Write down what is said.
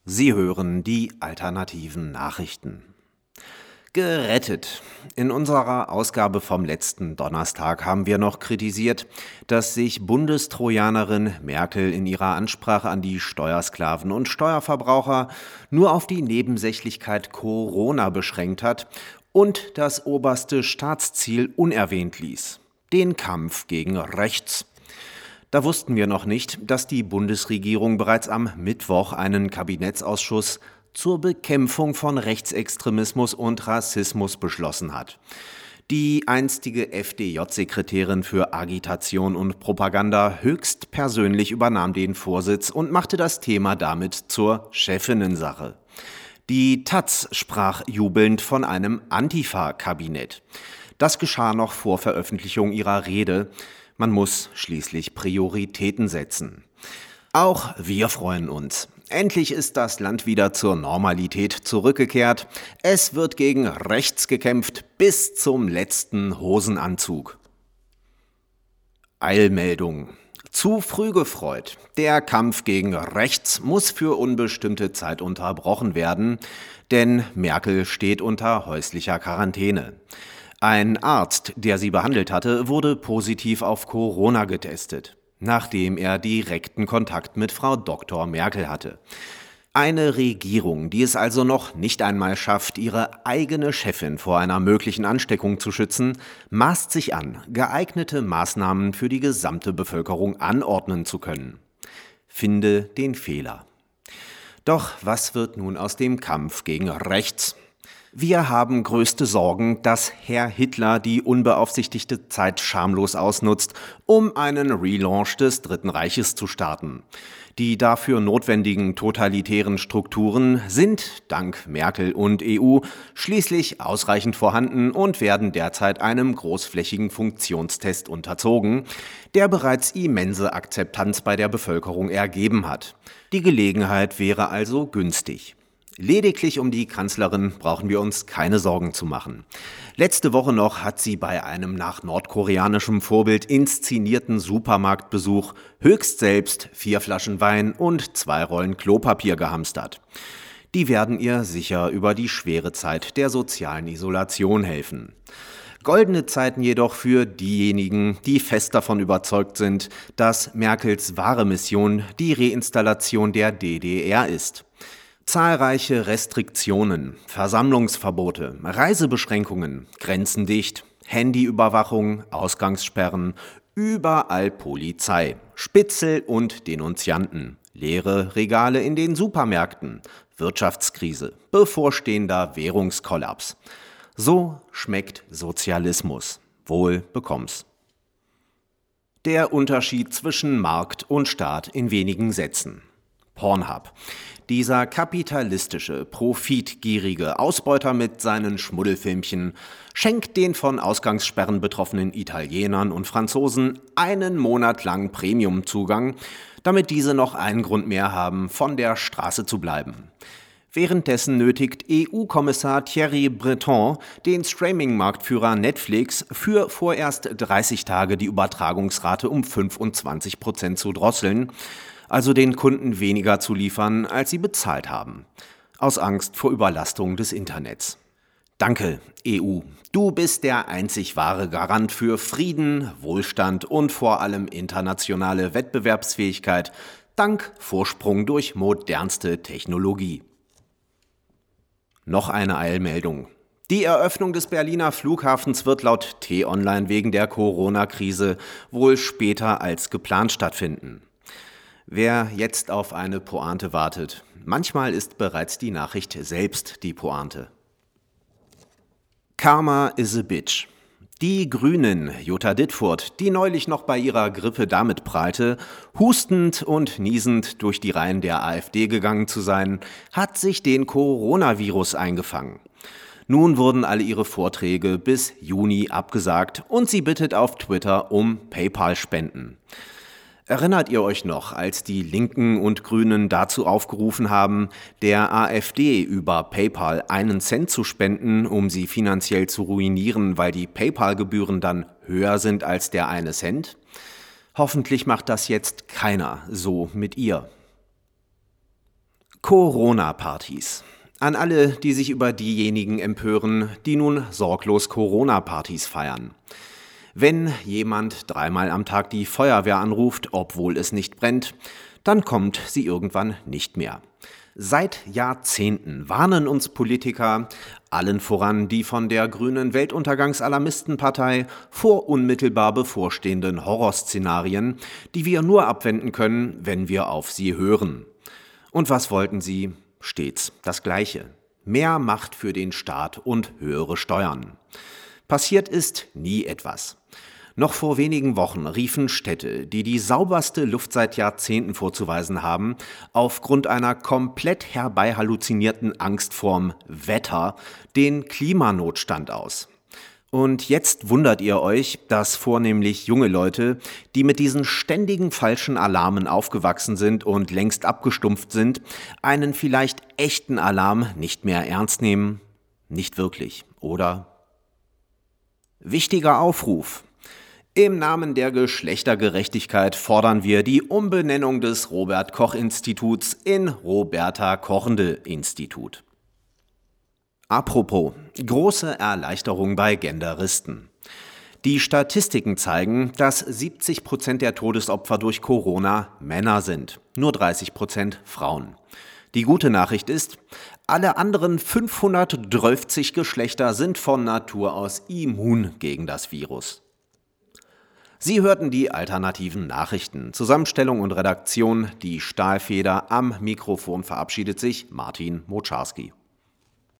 Sie hören die alternativen Nachrichten. Gerettet. In unserer Ausgabe vom letzten Donnerstag haben wir noch kritisiert, dass sich Bundestrojanerin Merkel in ihrer Ansprache an die Steuersklaven und Steuerverbraucher nur auf die Nebensächlichkeit Corona beschränkt hat und das oberste Staatsziel unerwähnt ließ: den Kampf gegen rechts. Da wussten wir noch nicht, dass die Bundesregierung bereits am Mittwoch einen Kabinettsausschuss zur Bekämpfung von Rechtsextremismus und Rassismus beschlossen hat. Die einstige FDJ-Sekretärin für Agitation und Propaganda höchstpersönlich übernahm den Vorsitz und machte das Thema damit zur Chefinnensache. Die taz sprach jubelnd von einem Antifa-Kabinett. Das geschah noch vor Veröffentlichung ihrer Rede. Man muss schließlich Prioritäten setzen. Auch wir freuen uns. Endlich ist das Land wieder zur Normalität zurückgekehrt. Es wird gegen rechts gekämpft bis zum letzten Hosenanzug. Eilmeldung. Zu früh gefreut. Der Kampf gegen rechts muss für unbestimmte Zeit unterbrochen werden, denn Merkel steht unter häuslicher Quarantäne. Ein Arzt, der sie behandelt hatte, wurde positiv auf Corona getestet, nachdem er direkten Kontakt mit Frau Dr. Merkel hatte. Eine Regierung, die es also noch nicht einmal schafft, ihre eigene Chefin vor einer möglichen Ansteckung zu schützen, maßt sich an, geeignete Maßnahmen für die gesamte Bevölkerung anordnen zu können. Finde den Fehler. Doch was wird nun aus dem Kampf gegen rechts? Wir haben größte Sorgen, dass Herr Hitler die unbeaufsichtigte Zeit schamlos ausnutzt, um einen Relaunch des Dritten Reiches zu starten. Die dafür notwendigen totalitären Strukturen sind, dank Merkel und EU, schließlich ausreichend vorhanden und werden derzeit einem großflächigen Funktionstest unterzogen, der bereits immense Akzeptanz bei der Bevölkerung ergeben hat. Die Gelegenheit wäre also günstig. Lediglich um die Kanzlerin brauchen wir uns keine Sorgen zu machen. Letzte Woche noch hat sie bei einem nach nordkoreanischem Vorbild inszenierten Supermarktbesuch höchst selbst 4 Flaschen Wein und 2 Rollen Klopapier gehamstert. Die werden ihr sicher über die schwere Zeit der sozialen Isolation helfen. Goldene Zeiten jedoch für diejenigen, die fest davon überzeugt sind, dass Merkels wahre Mission die Reinstallation der DDR ist. Zahlreiche Restriktionen, Versammlungsverbote, Reisebeschränkungen, Grenzen dicht, Handyüberwachung, Ausgangssperren, überall Polizei, Spitzel und Denunzianten, leere Regale in den Supermärkten, Wirtschaftskrise, bevorstehender Währungskollaps. So schmeckt Sozialismus. Wohl bekomm's. Der Unterschied zwischen Markt und Staat in wenigen Sätzen. Pornhub. Dieser kapitalistische, profitgierige Ausbeuter mit seinen Schmuddelfilmchen schenkt den von Ausgangssperren betroffenen Italienern und Franzosen einen Monat lang Premiumzugang, damit diese noch einen Grund mehr haben, von der Straße zu bleiben. Währenddessen nötigt EU-Kommissar Thierry Breton den Streaming-Marktführer Netflix für vorerst 30 Tage die Übertragungsrate um 25% zu drosseln, also den Kunden weniger zu liefern, als sie bezahlt haben. Aus Angst vor Überlastung des Internets. Danke, EU. Du bist der einzig wahre Garant für Frieden, Wohlstand und vor allem internationale Wettbewerbsfähigkeit, dank Vorsprung durch modernste Technologie. Noch eine Eilmeldung. Die Eröffnung des Berliner Flughafens wird laut T-Online wegen der Corona-Krise wohl später als geplant stattfinden. Wer jetzt auf eine Pointe wartet, manchmal ist bereits die Nachricht selbst die Pointe. Karma is a bitch. Die Grünen, Jutta Dittfurt, die neulich noch bei ihrer Grippe damit prahlte, hustend und niesend durch die Reihen der AfD gegangen zu sein, hat sich den Coronavirus eingefangen. Nun wurden alle ihre Vorträge bis Juni abgesagt und sie bittet auf Twitter um PayPal-Spenden. Erinnert ihr euch noch, als die Linken und Grünen dazu aufgerufen haben, der AfD über PayPal 1 Cent zu spenden, um sie finanziell zu ruinieren, weil die PayPal-Gebühren dann höher sind als der 1 Cent? Hoffentlich macht das jetzt keiner so mit ihr. Corona-Partys. An alle, die sich über diejenigen empören, die nun sorglos Corona-Partys feiern. Wenn jemand 3-mal am Tag die Feuerwehr anruft, obwohl es nicht brennt, dann kommt sie irgendwann nicht mehr. Seit Jahrzehnten warnen uns Politiker, allen voran die von der grünen Weltuntergangs-Alarmistenpartei, vor unmittelbar bevorstehenden Horrorszenarien, die wir nur abwenden können, wenn wir auf sie hören. Und was wollten sie? Stets das Gleiche. Mehr Macht für den Staat und höhere Steuern. Passiert ist nie etwas. Noch vor wenigen Wochen riefen Städte, die die sauberste Luft seit Jahrzehnten vorzuweisen haben, aufgrund einer komplett herbei halluzinierten Angst vorm Wetter den Klimanotstand aus. Und jetzt wundert ihr euch, dass vornehmlich junge Leute, die mit diesen ständigen falschen Alarmen aufgewachsen sind und längst abgestumpft sind, einen vielleicht echten Alarm nicht mehr ernst nehmen? Nicht wirklich, oder? Wichtiger Aufruf. Im Namen der Geschlechtergerechtigkeit fordern wir die Umbenennung des Robert-Koch-Instituts in Roberta-Kochende-Institut. Apropos, große Erleichterung bei Genderisten. Die Statistiken zeigen, dass 70% der Todesopfer durch Corona Männer sind, nur 30% Frauen. Die gute Nachricht ist, alle anderen 512 Geschlechter sind von Natur aus immun gegen das Virus. Sie hörten die alternativen Nachrichten. Zusammenstellung und Redaktion, die Stahlfeder. Am Mikrofon verabschiedet sich Martin Moczarski.